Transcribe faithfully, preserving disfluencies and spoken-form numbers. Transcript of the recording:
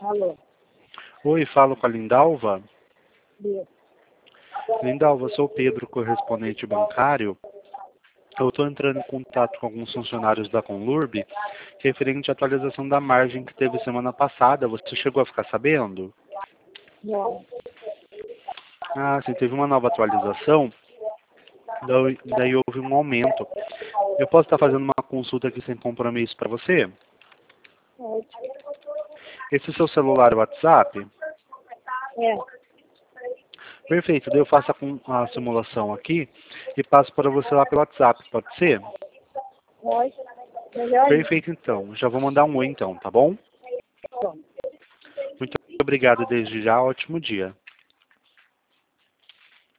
Alô? Oi, falo com a Lindalva. Isso. Lindalva, sou o Pedro, correspondente bancário. Eu estou entrando em contato com alguns funcionários da Conlurb, referente à atualização da margem que teve semana passada. Você chegou a ficar sabendo? Não. Ah, sim, teve uma nova atualização, daí daí houve um aumento. Eu posso estar fazendo uma consulta aqui sem compromisso para você? Pode. Esse seu celular é o WhatsApp? É. Perfeito, daí eu faço a, com- a simulação aqui e passo para você lá pelo WhatsApp, pode ser? Pode. Melhor ainda. Perfeito, então. Já vou mandar um oi, então, tá bom? Pronto. Muito obrigado desde já, ótimo dia.